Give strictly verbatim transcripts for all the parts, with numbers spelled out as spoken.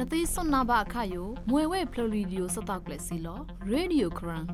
Kati sonaba kayo, mwewe pluridio sataklesilo, radio kran.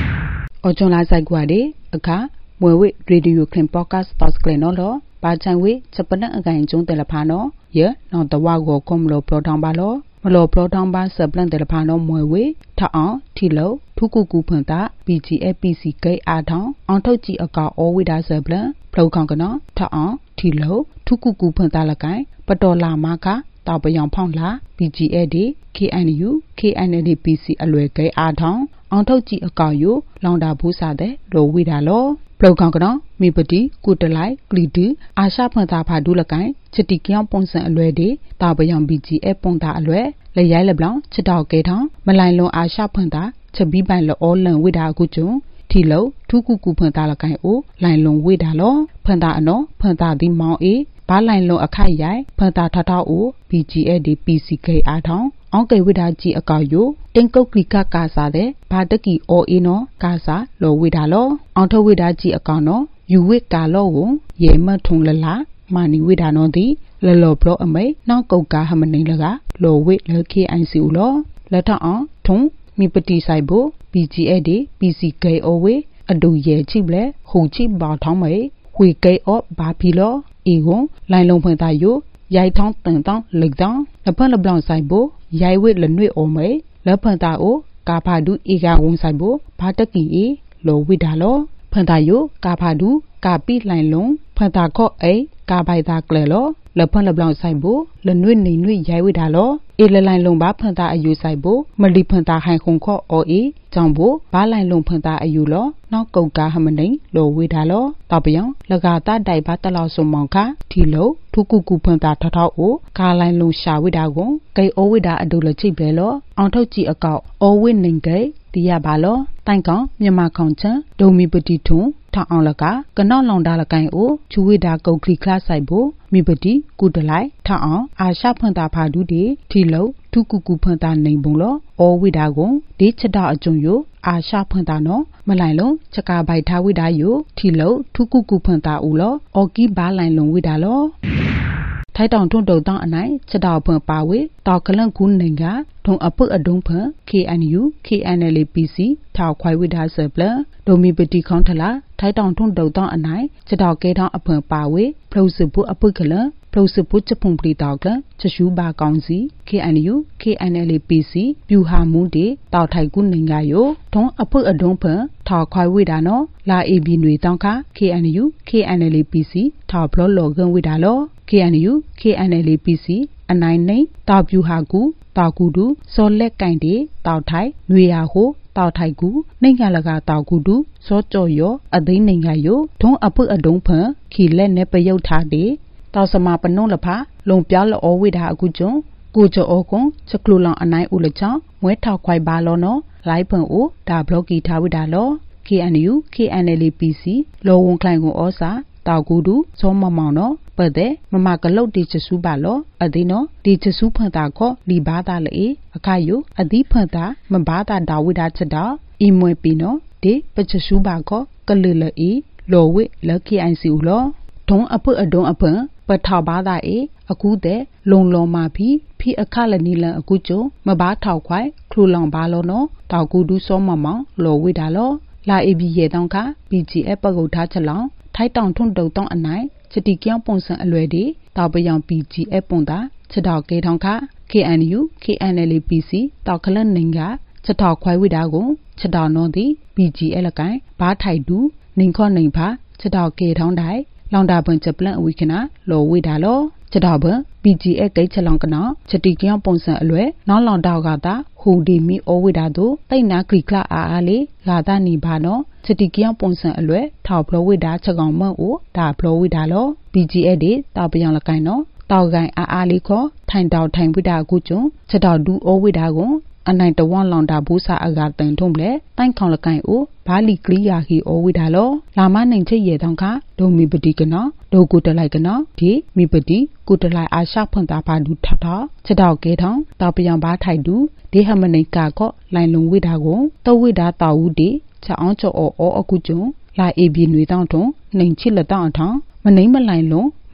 Ojon la zaigwade, aka, mwewe radio kran podcast taskleno, Bajangwe, Chapana again Jun Telepano, ye, not the wago comlo protambalo, Malo protamba sublan telepano mwewe, Taan, Tilo, Tukuku Punta, B G A P C K Adon, Antoji aka all with us sublan, Plokangana, Taan, Tilo, Tukuku Punta Lakai, Patola Maka, Tabayang Pongla, B G A D, K N U, K N L P C Alweke Adon, Antoji aka you, Londa Busade, Lo Widalo. ပလောက်ကကနော်မိပတိကုတလိုက်ကလီတူအာရှဖွန်တာဖာဒူလကိုင်ချတိကျောင်းပုံစံအလွဲဒီတာပယံ B G A ပုံတာအလွဲလေရိုင်းလပလောင်ချတောက်ကဲထောင်းမလိုင်လွန်အာရှဖွန်တာချက်ပြီးပိုင်လောလန်ဝိဒါကုကျုံထီလောထူကူကူဖွန်တာလကိုင်အိုလိုင်လွန်ဝိဒါလောဖွန်တာအနော်ဖွန်တာဒီမောင်အေဘာလိုင်လွန်အခိုက်ရိုင်ဖွန်တာထထောက်အို B G A ဒီ P C K အားထောင်းအောင်ကေဝိဒါကြီးအကောက်ယိုတင်ကုတ်ကလီကကာစာတဲ့ဘာတကီအော်အေနော်ကာစာလောဝိဒါလောအောင်ထဝိဒါကြီးအကောက်နော်ယူဝိကာလောကိုရေမထုံလလာမာနီဝိဒါနောတိလလောပလောအမိနောက်ကုတ်ကာဟမနေလကလောဝိလခေအိုင်စီဦးလောလက်ထအောင်ထုံမိပတိဆိုင်ဖို့ B G A ဒီ P C K အိုဝေအဒူရဲ့ချိပလဲဟိုချိဘောထောင်းမေဝေကေအောဘာဖီလောအီကိုလိုင်လုံးဖွင့်သားယိုရိုက်ထောင်းတန်တောင်းလက်တောင်းလဖန်လပလောင်ဆိုင်ဖို့ရိုက်ဝိလနွေအိုမေလဖန်တာအိုကာဖာဒူအေကာဝန်ဆိုင်ဖို့ဘာတကီအေလောဝိဒါလောဖန်တာယိုကာဖာဒူကာပိလိုင်လုံးဖန်တာခော့အေကာပိုင်တာကလေလောလဖန်လပလောင်ဆိုင်ဖို့လနွေနေနွေရိုက်ဝိဒါလောအေလလိုင်လုံးဘာဖန်တာအယူဆိုင်ဖို့မလီဖန်တာဟိုင်ခုံခော့အော်အေကြောင့်ဖို့ဘာလိုင်လုံးဖန်တာအယူလောနောက်ကုတ်ကာဟမနေလောဝိဒါလောတောက်ပယံလကာတာတိုင်ဘာတလောက်စုံမောင်ခထီလောထုကူကူဖန်တာထထောက်အိုကာလိုင်လုံးရှာဝိဒါကိုကေအိုဝိဒါအဒူလချိပဲလောအောင်ထုတ်ကြည့်အကောက်အော်ဝိနေကေတီရပါလောတိုင်ကောင်မြန်မာခေါင်ချန်ဒုံမီပတိထုံထောင်အောင်လကကနော့လောင်ဒါလကိုင်အိုချူဝိဒါကုတ်ခလီခလာဆိုင်ဖို့မိပတိကုတလိုက်ထောင်အောင်အာရှဖွန်တာဖာဒူဒီထီလောထုကူကူဖွန်တာနေပုံလောအော်ဝိဒါကိုဒီချက်တာအကျုံယိုအာရှဖွန်တာနော်မလိုင်လုံးချကာဘိုက်ထားဝိဒါယိုထီလောထုကူကူဖွန်တာဦးလောအော်ကီဘာလိုင်လုံးဝိဒါလောထိုက်တောင်ထုံတုံတောင်းအနိုင်ချက်တော်ဖွန်ပါဝေတောက်ကလန့်ကူနေကထုံအပုတ်အဒုံဖန် K N U K N L P C ထောက်ခွိုင်ဝိဒါဆပလဒိုမီပတိခေါန်ထလာထိုက်တောင်ထုံတုံတောင်းအနိုင်ချက်တော်ကဲထောင်းအဖွန်ပါဝေဖလုစပုအပုတ်ကလန့်ဖလုစပုချက်ဖုန်ပလီတောက်ကချရှူဘာကောင်စီ K N U K N L P C ပြူဟာမှုတေတောက်ထိုက်ကူနေကယိုထုံအပုတ်အဒုံဖန်ထောက်ခွိုင်ဝိဒါနော်လာ A B ຫນွေတောင်းခ K N U K N L P C ထောက်ဘလောလောကန်ဝိဒါလော K N U K N L P C အနိုင်နေတောက်ပြူဟာကူတောက်ကူတူစောလက်ကင်တေတောက်ထိုက်နွေရဟိုတောက်ထိုက်ကူနှိမ်ကလကတောက်ကူတူစောကြော်ရောအသိနှိမ်ကယိုထုံအပုတ်အဒုံဖန်ခီလက်နဲ့ပယုတ်ထားတေတောက်စမပနုံလဖာလုံပြောင်းလောဝိဒါအခုကျုံကိုကျော်အောကွန်ချကလူလောင်အနိုင်ဦးလချောင်းမွဲထောက်ခွိုင်ပါလောနော်လိုက်ဖန်အိုဒါဘလော့ကီထားဝိဒါလော K N U K N L P C လောဝန်ကလိုင်ကိုဩစာတောက်ကူတူစောမမောင်နော်ပတ်တဲ့မမကလုတ်တီချဆူပါလောအဒီနော်ဒီချဆူဖန်တာခောလီဘာတာလေအခါယုအဒီဖန်တာမဘာတာဒါဝိဒါချက်တော့အီမွေပီနော်ဒီပချဆူပါခောကလလအီလောဝိလခိအိုင်စီဦးလောထုံအပုအဒုံအဖန်ပထောက်ဘာသာအေအခုတဲ့လုံလောမာဖီဖီအခလနီလန်အခုကျုံမဘာထောက်ခွိုင်ခလူလောင်ဘာလောနော်တောက်ကူဒူစောမမောင်လောဝိဒါလောလာအေဘီရေတောင်းခ B G A ပကုတ်ထားချက်လောင်ထိုက်တောင်ထုံတုံတောင်းအနိုင်ချတိကျောင်းပုံစံအလွယ်ဒီတောက်ပယောင် B G A ပုံတာချက်တော်ကေထောင်းခ K N U K N L P C တောက်ခလန်နင်ကချက်တော်ခွိုင်ဝိဒါကိုချက်တော်နော်ဒီ B G A လကိုင်ဘာထိုက်တူနင်ခော့နင်ဖာချက်တော်ကေထောင်းတိုင်းလောင်တာပွန်ချက်ပလန့်အဝိခနာလောဝိဒါလောချက်တော်ဘ B G A ကိတ်ချက်လောင်ကနော်ချက်တိကျောင်းပုံစံအလွယ်နောက်လောင်တောက်ကတာဟူဒီမီအိုဝိဒါတို့တိတ်နာခရီကလာအားအားလေးလာတာနေပါနော်ချက်တိကျောင်းပုံစံအလွယ်ထောက်ဘလဝိဒါချက်ကောင်မန့်အိုဒါဘလဝိဒါလော B G A ဒီတောက်ပယောင်လကိုင်နော်တောက်ကိုင်အားအားလေးခေါ်ထိုင်တောက်ထိုင်ဝိဒါကုကျုံချက်တော်ဒူအိုဝိဒါကိုအနိုင်တဝွန်လောင်တာဘူးစာအကတန်ထုံးပလေတိုင်ခေါင်လကိုင်အိုဘာလီကလီယာဟီအိုဝိဒါလောလာမနိုင်ချေရေတောင်းခဒုံမီပတိကနော်ဒိုကုတလိုက်ကနော်ဒီမီပတိကုတလိုက်အာရှဖွန်တာဖာဒူထထချက်တော့ကဲထောင်းတောက်ပယံဘာထိုက်ဒူဒီဟမနိကာကောလိုင်လုံဝိဒါကိုတဝိဒါတာဝူဒီချက်အောင်ချောအောအခုကျုံလာအေဘီနွေတောင်းထုံနှိမ်ချစ်လက်တောင်းထောင်းမနှိမ်မလိုင်လုံးမ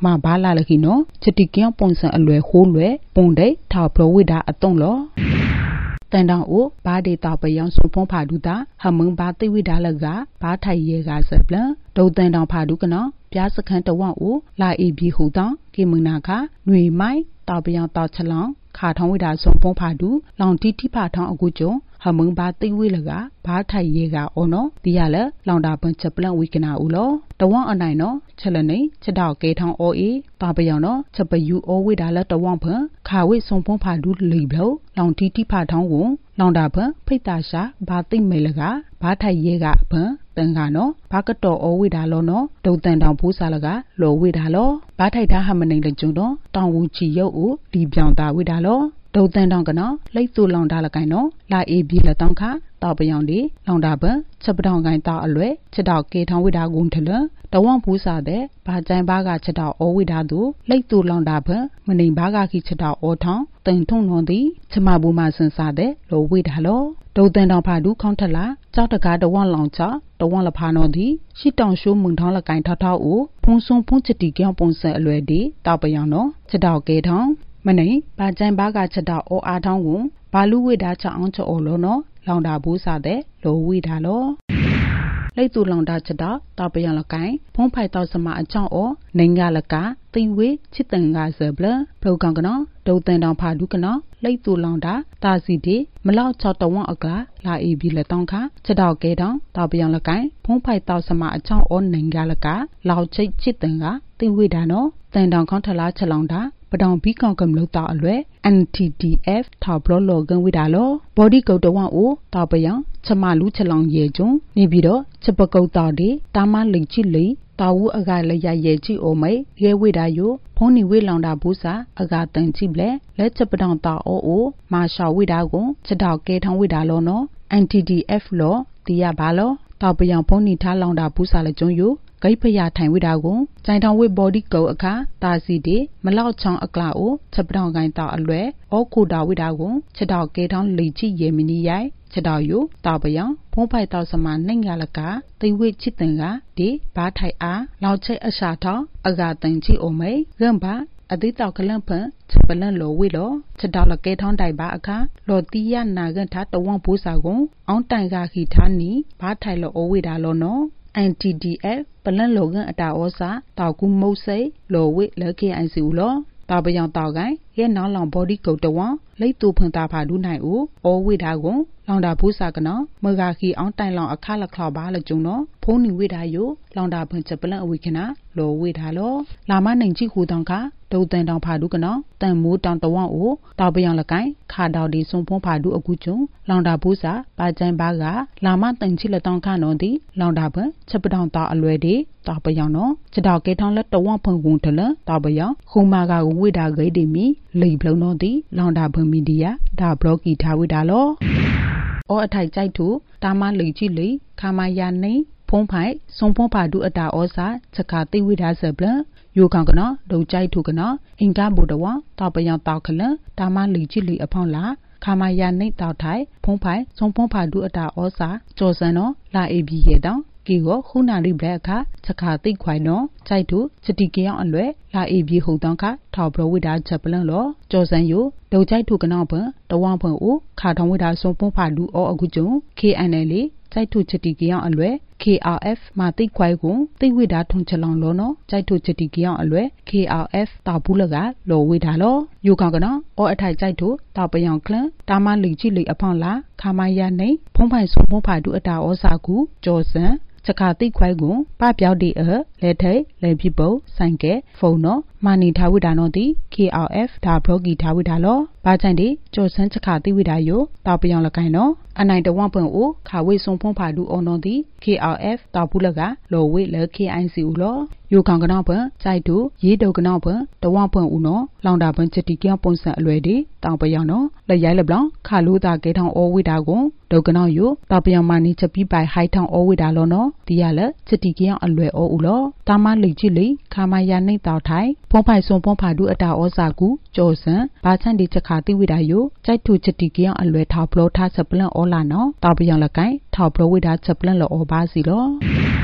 มาบาลาละกิโนชติเกียงปงสันอลวยโฮลวยปงได้ทาวโปรวิดาอตงลอแต่ดาวโอบาเดตาไปยังสมพงผาดูตาหามึงบาติวิดาละกาบาไทยเยกาเสบลดาวแต่ดาวผาดูกันเนาะပြားစခန်းတဝအိုလာအေဘီဟူတောင်းကေမနာခါຫນွေမိုင်းတောက်ပြောင်တောက်ချလောင်ခါထောင်းဝိဒါစုံဖုံးဖာဒူလောင်တီတိဖာထောင်းအခုကျုံဟမုံဘာတိဝိလကဘာထိုင်ရေကအောနော်ဒီရလဲလောင်တာပန်ချက်ပလန်ဝိကနာဦးလောတဝအနိုင်နော်ချက်လနေချက်တော့ကေထောင်းအိုအေတောက်ပြောင်နော်ချက်ပယူအိုဝိဒါလဲတဝဖန်ခါဝိစုံဖုံးဖာဒူလိဘလောလောင်တီတိဖာထောင်းကိုလောင်တာဖန်ဖိတ်တာရှာဘာတိမေလကဘာထိုင်ရေကဖန်တန်ကနော်ဘာကတော်အိုဝိဒါလောနော်ဒုံတန်တောင်ဘူးစားလကလောဝိဒါလောဘာထိုက်တာဟမနေလကျုံတော့တောင်ဝူချီရုပ်ဦးဒီပြောင်တာဝိဒါလောဒုံတန်တောင်ကနော်လိတ်သူလောင်တာလကိုင်နော်လာအေဘီလက်တောင်ခါတောက်ပြောင်ဒီလောင်တာပချက်ပတောင်ကိုင်တောက်အလွဲချက်တော့ကေထောင်းဝိဒါကုန်းထလတဝံဘူးစားတဲ့ဘာကြိုင်ဘာကချက်တော့အိုဝိဒါသူလိတ်သူလောင်တာပမနေဘာကခိချက်တော့အောထောင်းတင်ထုံနွန်သည်ချမဘူးမဆန်စားတဲ့လောဝိဒါလောဒုံတန်တောင်ဖာဒူခေါင်းထလာကြောက်တကားတဝံလောင်ချတဝံလဖာနော်သည်ရှိတောင်ရှိုးမုန်ထောင်းလကိုင်ထောက်ထောက်ဦးဖုံဆုံဖုံချတီကြောင်ပုံစံအလွဲဒီတောက်ပြောင်နော်ချက်တော့ကေထောင်းမနေဘာကြိုင်ဘာကချက်တော့အောအားထောင်းကိုဘာလူဝိဒါချအောင်ချော်လို့နော်လောင်တာဘူးစားတဲ့လောဝိဒါလောလိတ်သူလောင်တာချက်တော့တောက်ပြောင်လကိုင်ဖုံးဖိုက်တော့စမအချောင်းအောနိုင်ကလကတိဝေချစ်တန်ကဆဘလပလောကောင်ကနော်ဒုံတန်တောင်ဖာဒုကနော်လိတ်သူလောင်တာတာစီတီမလောက်ချောတဝံအကလာလာအေဘီလက်တောင်းခါချက်တော့ကဲတောင်တောက်ပြောင်လကိုင်ဖုံးဖိုက်တော့စမအချောင်းအောနိုင်ကလကလောက်ချိတ်ချစ်တန်ကတိဝေဒါနော်တန်တောင်ခေါထလာချက်လောင်တာပဒေါင်ဘီကောင်ကမလို့တာအလွဲ အန် တီ ဒီ အက်ဖ် ထောက်ဘလောလောကန်ဝိဒါလောဘော်ဒီကုတ်တဝအိုတောက်ပယံချမလူချလောင်ရေကျုံနေပြီးတော့ချက်ပကုတ်တောက်ဒီတာမလိတ်ချီလိတာဝူအကလည်းရရဲ့ချီအိုမိရဲဝိဒါယိုဖုံးနေဝိလောင်တာဘူးစာအကတန်ချီပလဲလက်ချက်ပဒေါင်တောက်အိုအိုမာရှောဝိဒါကိုချက်တော့ကဲထောင်းဝိဒါလောနော် အန် တီ ဒီ အက်ဖ် လောတီရပါလောတောက်ပယံဖုံးနေထားလောင်တာဘူးစာလည်းကျုံယိုဂိတ်ဖရထိုင်ဝိဒါကိုကြိုင်ထောင်ဝိဘော်ဒီကုတ်အခါတာစီတီမလောက်ချောင်းအကလာအိုချက်ပတောင်ကိုင်းတောက်အလွဲအောခုတာဝိဒါကိုချက်တော့ကဲထောင်းလိချီရေမီနီရိုင်ချက်တော့ယိုတောက်ပယံဖုံးဖိုက်တောက်စမနိုင်ရလကတိဝိချစ်တန်ကဒီဘာထိုင်အားလောက်ချိတ်အရှာထောင်းအကတန်ချီအိုမိရမ်ဘာအတိတောက်ကလန့်ဖန်ချက်ပလန့်လိုဝိလောချက်တော့လကဲထောင်းတိုင်ပါအခါလော်တီယနာကန်ထားတဝံဘူးစာကိုအောင်တိုင်ကခိထားနီဘာထိုင်လောအိုဝိဒါလောနော် အန် တီ ဒီ အက်ဖ် ပလန်လောကန်အတာဩစာတောက်ကူမုတ်စိလောဝိလကေအိုင်စီဦးလောတောက်ပယောင်တောက်ကိုင်ရဲနောင်းလောင်ဘော်ဒီကုတ်တဝံလိတ်တူဖွန်တာဖာဒူနိုင်ဦးဩဝိဒါကိုလောင်တာဘူးစာကနော်မဂါခီအောင်တိုင်လောင်အခါလခလောက်ပါလကျုံနော်ဖုံးနီဝိဒါယိုလောင်တာဖွန်ချက်ပလန်အဝိခနာလောဝိဒါလောလာမနိုင်ချိဟူတောင်ခါဒုံတန်တောင်ဖာဒူကနော်တန်မိုးတောင်တဝံအိုတောက်ပယောင်လကိုင်ခါတောက်ဒီစုံဖုံးဖာဒူအခုကျုံလောင်တာဘူးစာပါကြိုင်ပါကလာမတန်ချိလက်တောင်ခါနော်ဒီလောင်တာဖွန်ချက်ပတောင်တောက်အလွဲဒီတောက်ပယောင်နော်ချက်တောက်ကဲထောင်းလက်တဝံဖုန်ကုန်ထလတောက်ပယောင်ခုံမာကဝိဒါဂိတ်ဒီမီလိဘလုံးနော်ဒီလောင်တာဖွန်မီဒီယာဒါဘလော့ကီထားဝိဒါလောအော်အထိုက်ကြိုက်သူတာမလိကြည့်လိခါမယာနေဖုံးဖိုက်စုံဖုံးဖာဒူအတာဩစာချက်ခါတိဝိဒါဆဘလယိုကောင်ကနော်ဒုံကြိုက်သူကနော်အင်္ဂါဘူတဝတောက်ပယောင်တောက်ခလတာမလိကြည့်လိအဖောင်းလာခါမယာနေတောက်ထိုင်ဖုံးဖိုက်စုံဖုံးဖာဒူအတာဩစာကြော်စံနော်လာအေဘီရဲ့တောင်ကီကိုခုနာရိဘလက်အခါချက်ခါတိတ်ခွိုင်နော်ကြိုက်သူချတီကေအောင်အလွဲလာအေဘီဟုတ်တောင်ခါထောက်ဘရဝိဒါချက်ပလန်လောကြော်စံယိုဒုံကြိုက်သူကနော်ဘတဝံဖွင့်ဦးခါထောင်ဝိဒါစုံဖုံးဖာဒူအောအခုကျုံ ကေ အန် အယ် လေးကြိုက်ထုချတီကအောင်အလွဲ ကေ အာร์ အက်ဖ် မာတိခွိုင်ကိုတိဝိဒါထုံချလောင်လောနော်ကြိုက်ထုချတီကအောင်အလွဲ ကေ အာร์ အက်ဖ် တာဘူးလကလောဝိဒါလောယိုကောင်ကနော်အောအထိုက်ကြိုက်ထုတာပယောင်ခလန်တာမလိချိလိအဖောင်းလာခါမယာနေဖုံးဖိုင်စုံဖုံးဖာဒူအတာဩစာကူကြော်စံချက်ခါတိခွိုင်ကိုပပြောက်ဒီအလဲထိတ်လဲပြပုတ်ဆိုင်ကဲဖုန်းနော်မာနီထားဝိဒါနော်ဒီ ကေ အာร์ အက်ဖ် ဒါဘလော့ကီထားဝိဒါလောဘာချိုင်ဒီကြော်စန်းချက်ခါတိဝိဒါယိုတာပယောင်လကိုင်နော်အနိုင်တဝံပွင့်အိုခါဝိစုံဖုံးဖာဒူအော်နော်ဒီ ကေ အာร์ အက်ဖ် တာဘူးလကလောဝိလဲ ကေ အိုင် စီ ဦးလောယိုကောင်ကနော်ပွင့်ကြိုက်တူရေးတုတ်ကနော်ပွင့်တဝံပွင့်ဦးနော်လောင်တာပွင့်ချက်တီကပုံစံအလွယ်ဒီတောင်ပယောင်နော်လက်ရိုက်လက်ဘလောင်ခါလူတာကဲထောင်းအောဝိဒါကိုဒုတ်ကနော်ယိုတာပယောင်မာနီချက်ပြီးပိုင်ဟိုက်ထောင်းအောဝိဒါလောနော်ဒီရလက်ချက်တီကအောင်အလွယ်အောဦးလောတာမလိကြည့်လိခါမယာနေတောက်ထိုင်ဖုံးဖိုင်စုံဖုံးဖာဒူအတာဩစာကူကြော်စံဘာချန်ဒီချက်ခါတိဝိဒါယိုကြိုက်ထုချက်တီကအောင်အလွယ်ထောက်ဘလောထားချက်ပလန့်အောလာနော်တောက်ပယောင်လက်ကိုင်ထောက်ဘလောဝိဒါချက်ပလန့်လောအောပါစီလောဒ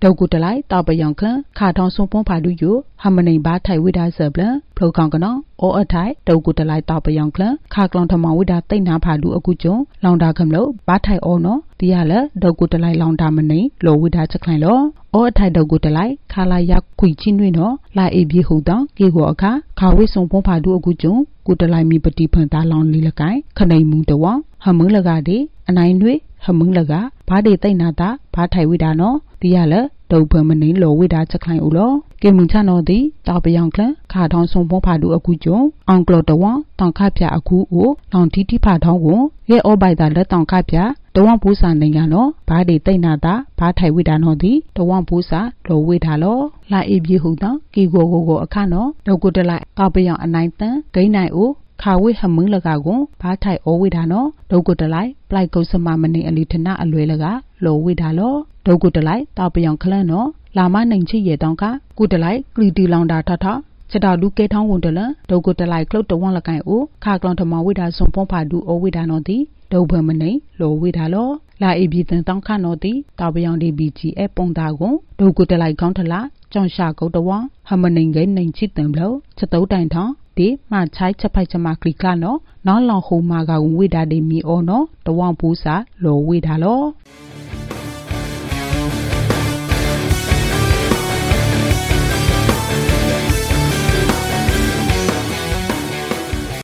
ดกุตไลต่อไปยังคลังขาทองสมพงผาดูอยู่หำมันในบ้าไทยวิดาเสบลพลูกองกันเนาะโอเอไทยดกุตไลต่อไปยังคลังขากลองธรรมวิดาเต้นนาผาดูอกุจงลองดาคำโลบ้าไทยโอเนาะที่ยาละดกุตไลลองดามันในโลวิดาจะคลายโลโอไทยดกุตไลคาลายาคุยชินด้วยเนาะลาเอบีหูดังเกี่ยวกับขาขาวิสมพงผาดูอกุจงกุตไลมีปฏิพันธ์ตาลองลีละไกขณะมุงตะวังหำมึงละกาดีอันไหนด้วยหำมึงละกาบ้าเดต้นนาตาบ้าไทยวิดาเนาะที่ยาละดูเพื่อมันในโลวิดาจะคลายอุโลเกมึงชาโนดีต่อไปยังคลังขาทองสมพงผาดูอกุจงอังกฤษตะวันต้องข้าพยาอคูอูลองที่ที่ผาทองกูเยโอใบตาและต้องข้าพยาตะวันผู้สานในงานเนาะบ้าเดต้นนาตาบ้าไทยวิดาโนดีตะวันผู้สาโลวิดาโลลาเอบีหูดังกีโกโกโกอาคาเนาะดกุตไลต่อไปยังอันไหนตันไกนายอูขาวิหมึงละกากุบ้าไทยโอวิดาเนาะดกุตไลปลายกุสมามันในอลิธนาอลวยละกาโลวิดาโลดกุตไลต่อไปยังคลังเนาะลามาหนึ่งชี้เยตองกากุตไลกรีดีลองดาทอทอจะดาวดูเกท้องวนเดลดกุตไลคลุตะวังละกันอูขากลองธรรมวิดาสมพงผาดูโอวิดานอตีดเบมันในโลวิดาโลลาเอบีตันต้องขานอตีตาไปยังดีบีจีเอปงตากุดกุตไลกองทละจองชากุตะวังหมันในเกนในชิดเต็มแล้วจะตู้แต่งท้องดีมาใช้จะไปจะมากรีกาเนาะน้องลองโฮมากาวิดาเดมีโอเนาะตะวังปูซาโลวิดาโล